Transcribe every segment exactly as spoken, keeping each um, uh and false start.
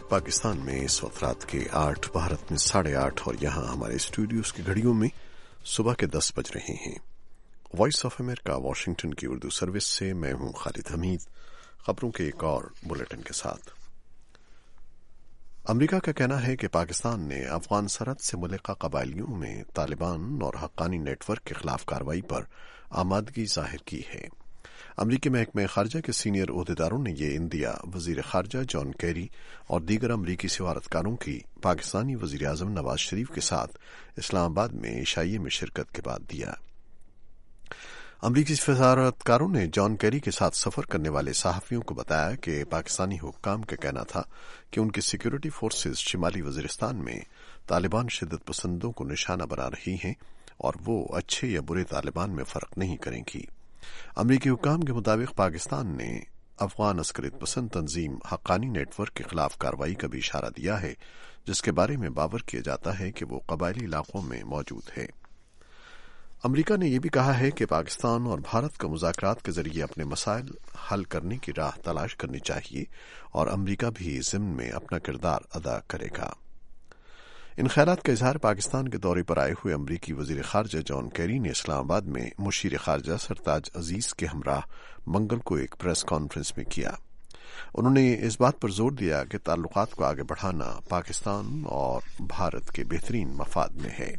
पाकिस्तान में इस वक्त रात के आठ, भारत में साढ़े आठ और यहाँ हमारे स्टूडियोज की घड़ियों में सुबह के दस बज रहे हैं। वॉइस ऑफ अमेरिका वाशिंगटन की उर्दू सर्विस से मैं हूँ खालिद हमीद, खबरों के एक और बुलेटिन के साथ। अमेरिका का कहना है कि पाकिस्तान ने अफगान सरहद से मुल्का कबायलियों में तालिबान और हक्कानी नेटवर्क के खिलाफ कार्रवाई पर आमादगी जाहिर की है। अमरीकी महकमे खारजा के सीनियर ओहदेदारों ने ये इंदिया वजीर खारजा जॉन कैरी और दीगर अमरीकी सिफारतकारों की पाकिस्तानी वजीर आजम नवाज शरीफ के साथ इस्लामाबाद में इशाइये में शिरकत के बाद दिया। अमरीकी सिफारतकारों ने जॉन कैरी के साथ सफर करने वाले सहाफियों को बताया कि पाकिस्तानी हुक्काम का कहना था कि उनकी सिक्योरिटी फोर्सेज शिमाली वजीरिस्तान में तालिबान शिद्दत पसंदों को निशाना बना रही हैं और वो अच्छे या बुरे तालिबान में फर्क नहीं करेंगी। अमरीकी हुक्काम के मुताबिक पाकिस्तान ने अफगान अस्करियत पसंद तंजीम हक्कानी नेटवर्क के खिलाफ कार्रवाई का भी इशारा दिया है, जिसके बारे में बावर किया जाता है कि वो कबायली इलाकों में मौजूद है। अमरीका ने यह भी कहा है कि पाकिस्तान और भारत को मुज़ाकरात के जरिए अपने मसाइल हल करने की राह तलाश करनी चाहिए और अमरीका भी ज़िम्न में अपना किरदार अदा करेगा। इन ख्यालात का इजहार पाकिस्तान के दौरे पर आए हुए अमरीकी वजीर खारजा जॉन कैरी ने इस्लामाबाद में मुशीर खारजा सरताज अजीज के हमराह मंगल को एक प्रेस कॉन्फ्रेंस में किया। उन्होंने इस बात पर जोर दिया कि ताल्लुकात को आगे बढ़ाना पाकिस्तान और भारत के बेहतरीन मफाद में है।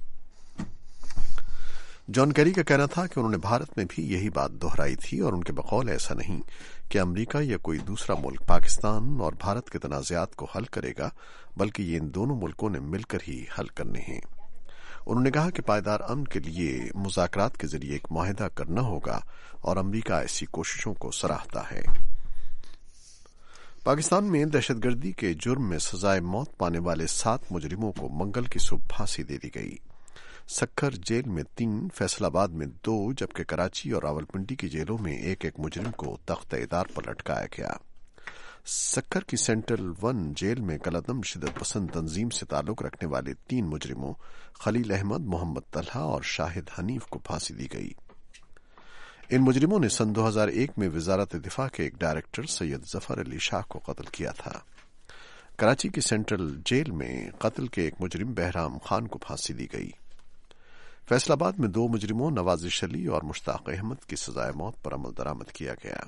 जॉन कैरी का कहना था कि उन्होंने भारत में भी यही बात दोहराई थी और उनके बकौल ऐसा नहीं कि अमरीका या कोई दूसरा मुल्क पाकिस्तान और भारत के तनाज़ात को हल करेगा, बल्कि ये इन दोनों मुल्कों ने मिलकर ही हल करने हैं। उन्होंने कहा कि पायदार अमन के लिए मुज़ाकरात के जरिए एक मुआहिदा करना होगा और अमरीका ऐसी कोशिशों को सराहता है। पाकिस्तान में दहशतगर्दी के जुर्म में सजाए मौत पाने वाले सात मुजरिमों को मंगल की सुबह फांसी दे दी गई। सक्खर जेल में तीन, फैसलाबाद में दो, जबकि कराची और रावलपिंडी की जेलों में एक एक मुजरिम को तख्त-ए-दार पर लटकाया गया। सक्खर की सेंट्रल वन जेल में कलअदम शिद्दत पसंद तंजीम से ताल्लुक रखने वाले तीन मुजरिमों खलील अहमद, मोहम्मद तलहा और शाहिद हनीफ को फांसी दी गई। इन मुजरिमों ने सन दो हजार एक में वजारत दिफा के एक डायरेक्टर सैयद जफर अली शाह को कत्ल किया था। कराची की सेंट्रल जेल में कत्ल के एक मुजरिम बहराम खान को फांसी दी गई। फैसलाबाद में दो मुजरिमों नवाजिश अली और मुश्ताक अहमद की सजाए मौत पर अमल दरामद किया गया।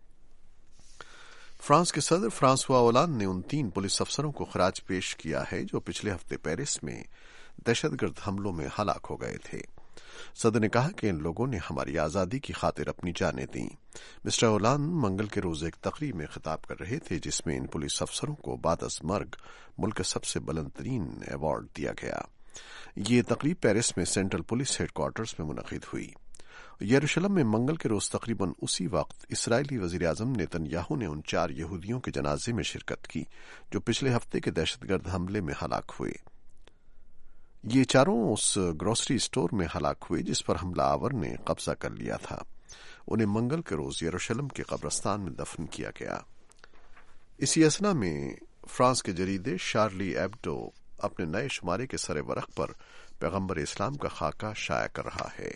फ्रांस के सदर फ्रांसवा ओलांद ने उन तीन पुलिस अफसरों को खराज पेश किया है जो पिछले हफ्ते पेरिस में दहशतगर्द हमलों में हलाक हो गए थे। सदर ने कहा कि इन लोगों ने हमारी आजादी की खातिर अपनी जानें दी। मिस्टर ओलांद मंगल के रोज एक तकरीब में खिताब कर रहे थे, जिसमें इन पुलिस अफसरों को बादस मर्ग मुल्क के सबसे बुलंद तरीन अवार्ड दिया गया। ये तकरीब पेरिस में सेंट्रल पुलिस हेडक्वार्टर्स में मुनक़िद हुई। यरूशलेम में मंगल के रोज तकरीबन उसी वक्त इसराइली वजीर आजम नेतन्याहू ने उन चार यहूदियों के जनाजे में शिरकत की जो पिछले हफ्ते के दहशतगर्द हमले में हलाक हुए। ये चारों उस ग्रोसरी स्टोर में हलाक हुए जिस पर हमलावर ने कब्जा कर लिया था। उन्हें मंगल के रोज यरूशलेम के कब्रस्तान में दफन किया गया। इसी असना में फ्रांस के जरीदे शार्ली एब्डो अपने नए शुमारे के सरे वरख पर पैगंबर इस्लाम का खाका शाया कर रहा है।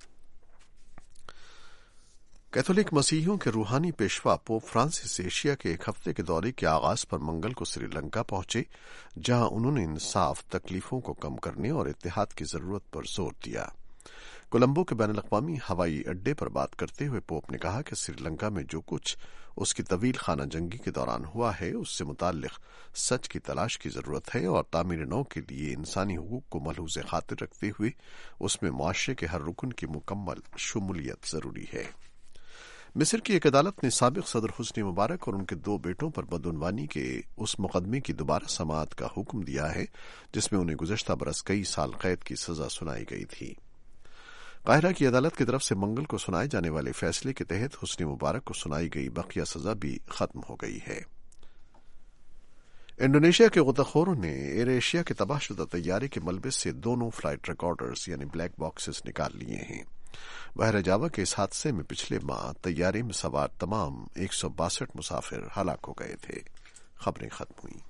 कैथोलिक मसीहियों के रूहानी पेशवा पोप फ्रांसिस एशिया के एक हफ्ते के दौरे के आगाज पर मंगल को श्रीलंका पहुंचे, जहां उन्होंने इंसाफ, तकलीफों को कम करने और इत्तेहाद की जरूरत पर जोर दिया। कोलंबो के बैनुल-अक़वामी हवाई अड्डे पर बात करते हुए पोप ने कहा कि श्रीलंका में जो कुछ उसकी तवील खाना जंगी के दौरान हुआ है उससे मुताल्लिक सच की तलाश की जरूरत है और तामीर नौ के लिए इंसानी हुकूक को मलहूज़ खातिर रखते हुए उसमें मुआशरे के हर रुकन की मुकम्मल शमूलियत जरूरी है। मिस्र की एक अदालत ने साबिक सदर हुस्नी मुबारक और उनके दो बेटों पर बदउनवानी के उस मुकदमे की दोबारा समाअत का हुक्म दिया है जिसमें उन्हें गुज़श्ता बरस कई साल कैद की सजा सुनाई गई थी। काहिरा की अदालत की तरफ से मंगल को सुनाए जाने वाले फैसले के तहत हुस्नी मुबारक को सुनाई गई बकिया सजा भी खत्म हो गई है। इंडोनेशिया के गुत्ताखोरों ने एयर एशिया के तबाहशुदा तैयारे के मलबे से दोनों फ्लाइट रिकॉर्डर्स यानी ब्लैक बॉक्सेस निकाल लिए हैं। बहर जावा के इस हादसे में पिछले माह तैयारे में सवार तमाम एक सौ बासठ मुसाफिर हलाक हो गए थे। खबरें खत्म हुई।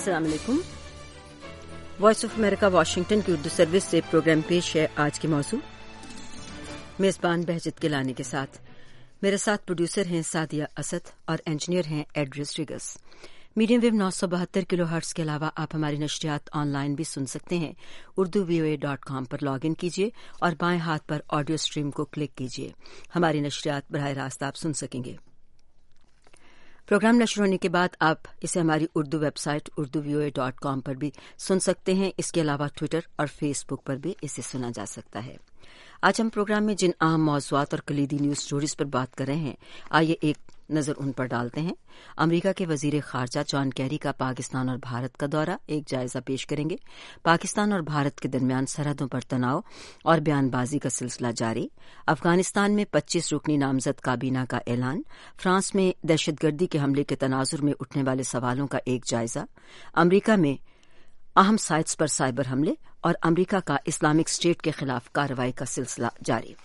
अस्सलाम वालेकुम। वॉइस ऑफ अमेरिका वाशिंगटन की उर्दू सर्विस से प्रोग्राम पेश है। आज के मौजू मेज़बान बहजत गिलानी के साथ। मेरे साथ प्रोड्यूसर हैं सादिया असद और इंजीनियर हैं एड रोड्रिगस। मीडियम वेव नौ सौ बहत्तर किलो हर्ट्ज के अलावा आप हमारी नशरियात ऑनलाइन भी सुन सकते हैं। Urdu V O A dot com पर लॉग इन कीजिए और बाएं हाथ पर ऑडियो स्ट्रीम को क्लिक कीजिए। हमारी नशरियात बराह रास्त आप सुन सकेंगे। प्रोग्राम नशर होने के बाद आप इसे हमारी Urdu website Urdu V O A dot com पर भी सुन सकते हैं। इसके अलावा ट्विटर और फेसबुक पर भी इसे सुना जा सकता है। आज हम प्रोग्राम में जिन अहम मौज़ूआत और कलीदी न्यूज़ स्टोरीज पर बात कर रहे हैं, आइए एक नज़र उन पर डालते हैं। अमरीका के वजीर खारजा जॉन कैरी का पाकिस्तान और भारत का दौरा, एक जायजा पेश करेंगे। पाकिस्तान और भारत के दरमियान सरहदों पर तनाव और बयानबाजी का सिलसिला जारी। अफगानिस्तान में पच्चीस रुकनी नामजद काबीना का ऐलान। फ्रांस में दहशतगर्दी के हमले के तनाजुर में उठने वाले सवालों का एक जायजा। अमरीका में अहम साइट्स पर साइबर हमले और अमरीका का इस्लामिक स्टेट के खिलाफ कार्रवाई का सिलसिला जारी।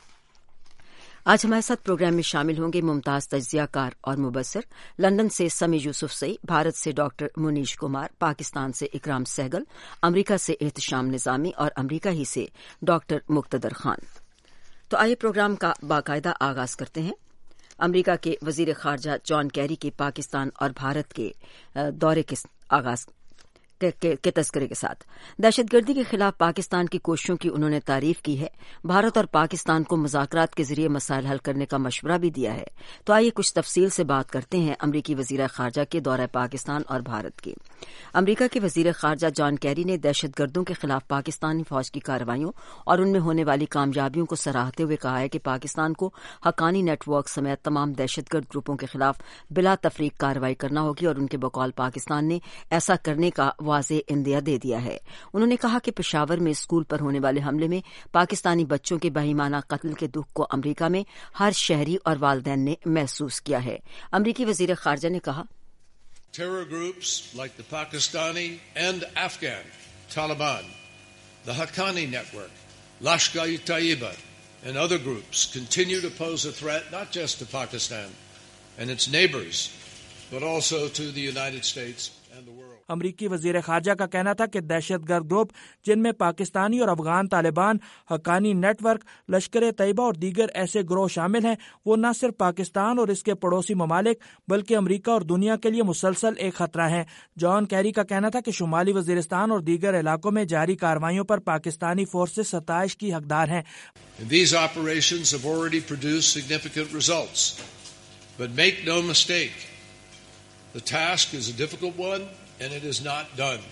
आज हमारे साथ प्रोग्राम में शामिल होंगे मुमताज तज्जियाकार और मुबस्सिर, लंदन से समी यूसुफ सई, भारत से डॉक्टर मुनीश कुमार, पाकिस्तान से इकराम सहगल, अमरीका से एहतशाम निजामी और अमरीका ही से डॉक्टर मुक्तदर खान। तो आइए प्रोग्राम का बाकायदा आगाज करते हैं। अमरीका के वजीर खारजा जॉन कैरी के पाकिस्तान और भारत के दौरे के आगाज के, के, के तस्करे के साथ दहशतगर्दी के खिलाफ पाकिस्तान की कोशिशों की उन्होंने तारीफ की है। भारत और पाकिस्तान को मुज़ाकरात के जरिए मसाइल हल करने का मशवरा भी दिया है। तो आइए कुछ तफसील से बात करते हैं अमरीकी वजीर खारजा के दौरे पाकिस्तान और भारत की। अमरीका के वजीर खारजा जॉन कैरी ने दहशतगर्दों के खिलाफ पाकिस्तानी फौज की कार्रवाइयों और उनमें होने वाली कामयाबियों को सराहते हुए कहा है कि पाकिस्तान को हक्कानी नेटवर्क समेत तमाम दहशतगर्द ग्रुपों के खिलाफ बिला तफरीक कार्रवाई करना होगी और उनके बकौल पाकिस्तान ने ऐसा करने का वाज़ेह इंदिया दे दिया है। उन्होंने कहा कि पेशावर में स्कूल पर होने वाले हमले में पाकिस्तानी बच्चों के बेईमाना कत्ल के दुख को अमरीका में हर शहरी और वालिदैन ने महसूस किया है। अमरीकी वजीर खारजा ने कहा, Terror groups like the Pakistani and Afghan Taliban, the Haqqani network, Lashkar-e-Taiba, and other groups continue to pose a threat not just to Pakistan and its neighbors, but also to the United States and the world. अमरीकी वजीर खारजा का कहना था कि दहशतगर्द group जिनमें पाकिस्तानी और Afghan Taliban, Haqqani network, लश्कर तैयबा और दीगर ऐसे ग्रोह शामिल हैं, वो न सिर्फ पाकिस्तान और इसके पड़ोसी ममालिक बल्कि अमरीका और दुनिया के लिए मुसलसल एक खतरा हैं। जॉन कैरी का कहना था कि शुमाली वजीरिस्तान और दीगर इलाकों में जारी कार्रवाइयों पर पाकिस्तानी फोर्सेस सताइश की हकदार हैं। These operations have already produced significant results, but make no mistake, the task is a difficult one. And it is not done.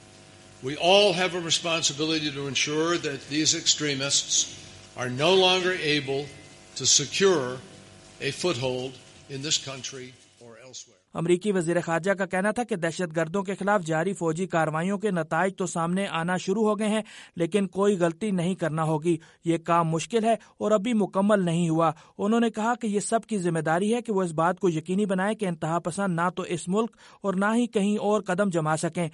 We all have a responsibility to ensure that these extremists are no longer able to secure a foothold in this country or elsewhere. अमरीकी वजीर खारजा का कहना था कि दहशतगर्दों के खिलाफ जारी फौजी कार्रवाइयों के नताइज तो सामने आना शुरू हो गए हैं, लेकिन कोई गलती नहीं करना होगी। ये काम मुश्किल है और अभी मुकम्मल नहीं हुआ। उन्होंने कहा कि ये सब की जिम्मेदारी है कि वो इस बात को यकीनी बनाए कि इंतहा पसंद ना तो इस मुल्क और ना ही कहीं और कदम जमा सकें।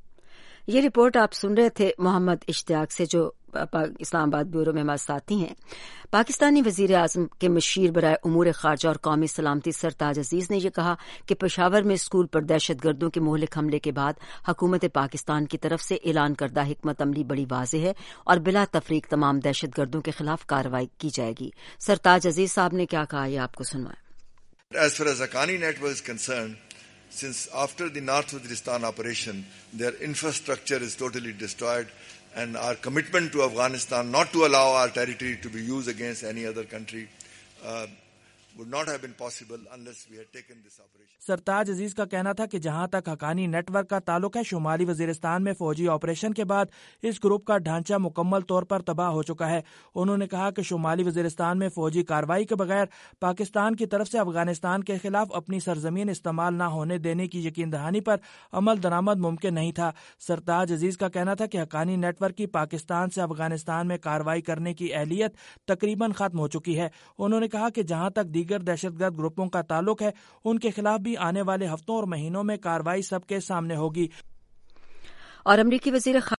ये रिपोर्ट आप सुन रहे थे मोहम्मद इश्तियाक से, जो इस्लामाबाद ब्यूरो में हमारे साथी हैं। पाकिस्तानी वजीर आजम के मशीर बराए उमूर खारजा और कौमी सलामती सरताज अजीज ने यह कहा कि पेशावर में स्कूल पर दहशतगर्दों के मोहलिक हमले के बाद हुकूमत पाकिस्तान की तरफ से ऐलान करदा हिकमत अमली बड़ी वाज़ेह है और बिला तफरीक तमाम दहशतगर्दों के खिलाफ कार्रवाई की जाएगी। सरताज अजीज साहब ने क्या कहा, यह आपको सुनवाएं। As far as Haqqani network is concerned, since after the North Waziristan operation, their infrastructure is totally destroyed, and our commitment to Afghanistan not to allow our territory to be used against any other country uh, would not have been possible unless we had taken this operation. सरताज अजीज का कहना था कि जहां तक Haqqani network का ताल्लुक है, शुमाली वजीरिस्तान में फौजी ऑपरेशन के बाद इस ग्रुप का ढांचा मुकम्मल तौर पर तबाह हो चुका है। उन्होंने कहा कि शुमाली वजीरिस्तान में फौजी कार्रवाई के बगैर पाकिस्तान की तरफ से अफगानिस्तान के खिलाफ अपनी सरजमीन इस्तेमाल न होने देने की यकीन दहानी पर अमल दरामद मुमकिन नहीं था। सरताज अजीज का कहना था कि हक्कानी नेटवर्क की पाकिस्तान से अफगानिस्तान में कार्रवाई करने की अहलियत तकरीबन खत्म हो चुकी है। उन्होंने कहा कि जहां तक दीगर दहशतगर्द ग्रुपों का ताल्लुक है, उनके खिलाफ भी आने वाले हफ्तों और महीनों में कार्रवाई सबके सामने होगी। और अमरीकी वजीर